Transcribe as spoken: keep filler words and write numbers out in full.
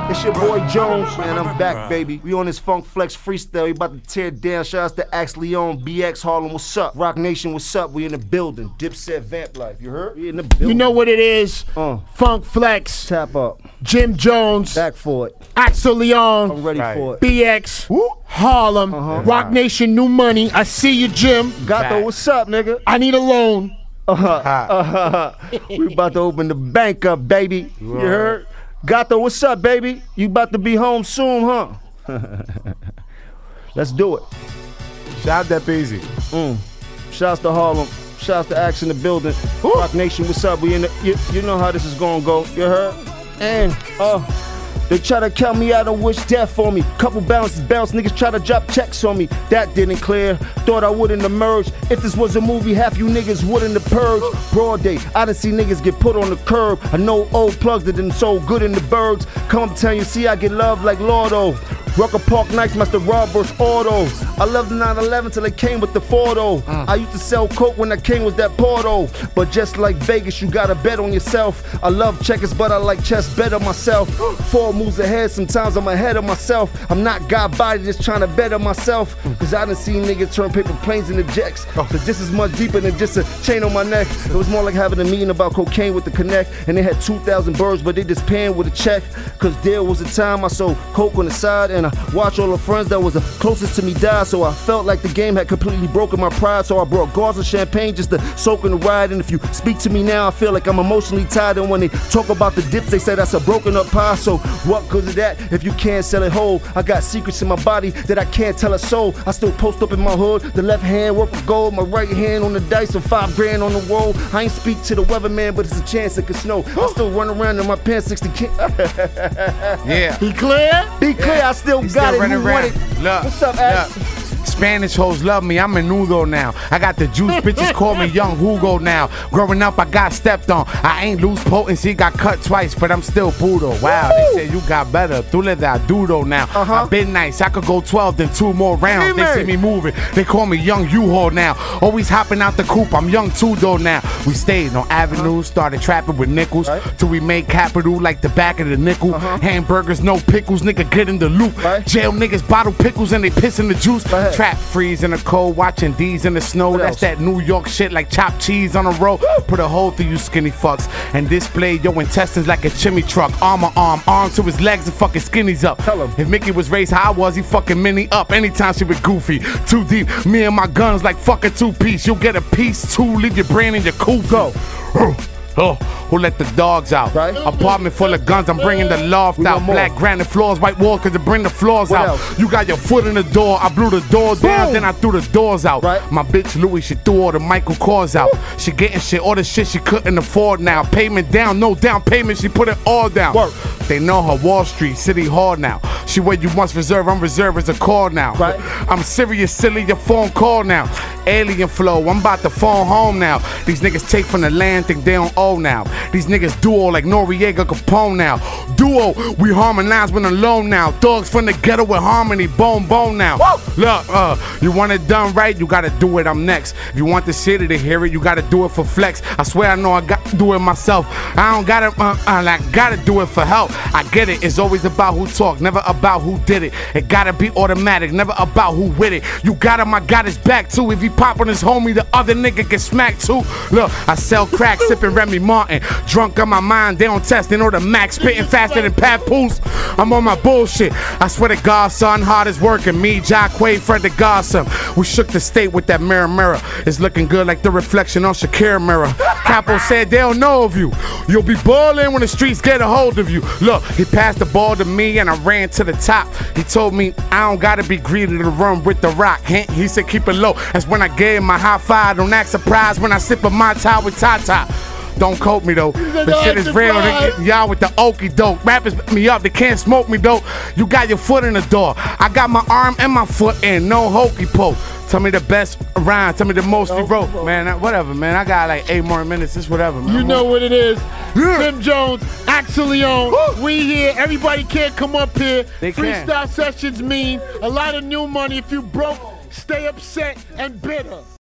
It's your boy Jones, man. I'm back, baby. We on this Funk Flex freestyle. We about to tear it down. Shout out to Axe Leon, B X Harlem. What's up? Rock Nation, what's up? We in the building. Dipset Vamp Life. You heard? We in the building. You know what it is? Uh, Funk Flex. Tap up. Jim Jones. Back for it. Axel Leon. I'm ready Right. for it. B X. Woo. Harlem. Uh-huh. Rock Nation, New Money. I see you, Jim. Gato, what's up, nigga? I need a loan. Uh-huh. Uh-huh. We about to open the bank up, baby. You heard? Gato, what's up, baby? You about to be home soon, huh? Let's do it. Shout out that Busy. Mm. Shouts to Harlem. Shouts to Axe in the building. Woo. Rock Nation, what's up? We in the, you, you know how this is gonna go. You heard? And uh, they try to count me out and wish death for me. Couple bounces bounce, niggas try to drop checks on me. That didn't clear. Thought I wouldn't emerge. If this was a movie, half you niggas wouldn't have purged. Broad day, I done see niggas get put on the curb. I know old plugs that done so good in the birds. Come tell you, see I get love like Lordo. Rucker Park Nights, Master Roberts Auto. I love the nine eleven till it came with the Fordo. Uh. I used to sell coke when I came with that Porto. But just like Vegas, you gotta bet on yourself. I love checkers, but I like chess better myself. Four moves ahead, sometimes I'm ahead of myself. I'm not God body, just trying to better myself. Cause I done seen niggas turn paper planes into jets. So this is much deeper than just a chain on my neck. It was more like having a meeting about cocaine with the connect. And they had two thousand birds, but they just paying with a check. Cause there was a time I sold coke on the side and I watched all the friends that was the closest to me die. So I felt like the game had completely broken my pride. So I brought gauze of champagne just to soak in the ride. And if you speak to me now, I feel like I'm emotionally tired. And when they talk about the dips, they say that's a broken up pie. So what good of that if you can't sell it whole? I got secrets in my body that I can't tell a soul. I still post up in my hood, the left hand work for gold, my right hand on the dice, and five grand on the roll. I ain't speak to the weatherman, but it's a chance it could snow. I still run around in my pants sixty kids. Yeah. Be clear? Be clear, Yeah. I still He's got still it. You running want around. it? Look, What's up, Axe? look. Spanish hoes love me, I'm menudo now. I got the juice, bitches call me Young Hugo now. Growing up, I got stepped on. I ain't lose potency, got cut twice, but I'm still Budo. Wow, Woo! they say you got better. Tú le da duro now. Uh-huh. I been nice, I could go twelve, then two more rounds. Hey, they see me moving, they call me Young U-Haul now. Always hopping out the coupe, I'm Young Tudo now. We stayed on avenues, started trapping with nickels, Right. till we made capital like the back of the nickel. Uh-huh. Hamburgers, no pickles, nigga, get in the loop. Right. Jail niggas bottle pickles and they piss in the juice. Go ahead. Trap freeze in the cold, watching D's in the snow. What That's else? that New York shit like chopped cheese on a roll. Put a hole through you skinny fucks and display your intestines like a chimney truck. Arm on arm, arm to his legs and fucking skinnies up. Tell him. If Mickey was raised how I was, he fucking Minnie up. Anytime she with Goofy, too deep. Me and my guns like fucking two piece. You'll get a piece too. Leave your brain in your coop. Go. Oh, who let the dogs out? Right. Apartment full of guns, I'm bringing the loft We out. want more. Black granite floors, white walls, cause to bring the floors What out. else? You got your foot in the door, I blew the door down, Boom. then I threw the doors out. Right. My bitch Louis, she threw all the Michael Kors out. She getting shit, all the shit she couldn't afford now. Payment down, no down payment, she put it all down. Work. They know her Wall Street, City Hall now. She where you once reserve, I'm reserved as a call now. Right. I'm serious, silly, your phone call now. Alien flow, I'm about to phone home now. These niggas take from the land, think they don't owe now. These niggas duo like Noriega Capone now. Duo, we harmonize when alone now. Dogs from the ghetto with harmony, bone bone now. Whoa. Look, uh, you want it done right, you gotta do it, I'm next. If you want the city to hear it, you gotta do it for flex. I swear I know I got to do it myself. I don't gotta, uh, uh, I gotta do it for help. I get it, it's always about who talk, never about who did it. It gotta be automatic, never about who with it. You got him, I got his back too. If he pop on his homie, the other nigga get smacked too. Look, I sell crack, sipping Remy Martin. Drunk on my mind, they don't test, they know the max, spitting faster than Papoose. I'm on my bullshit. I swear to God, son, hardest working. Me, Jacquay, Fred the Gossam. We shook the state with that mirror mirror. It's looking good like the reflection on Shakira mirror. Capo said they don't know of you. You'll be balling when the streets get a hold of you. Look, he passed the ball to me and I ran to the top. He told me I don't gotta be greedy to run with the rock. Hint, he said keep it low. That's when I gave him my high five. Don't act surprised when I sip a my tie with Tata. Don't quote me though. The shit is real. They getting y'all with the okey doke. Rappers pick me up, they can't smoke me though. You got your foot in the door. I got my arm and my foot in. No hokey poke. Tell me the best rhyme. Tell me the most you wrote. Man, I- whatever, man. I got like eight more minutes. It's whatever, man. You know what it is. Yeah. Jim Jones, Axel Leon, we here. Everybody can't come up here. They can. Freestyle sessions mean a lot of new money. If you broke, stay upset and bitter.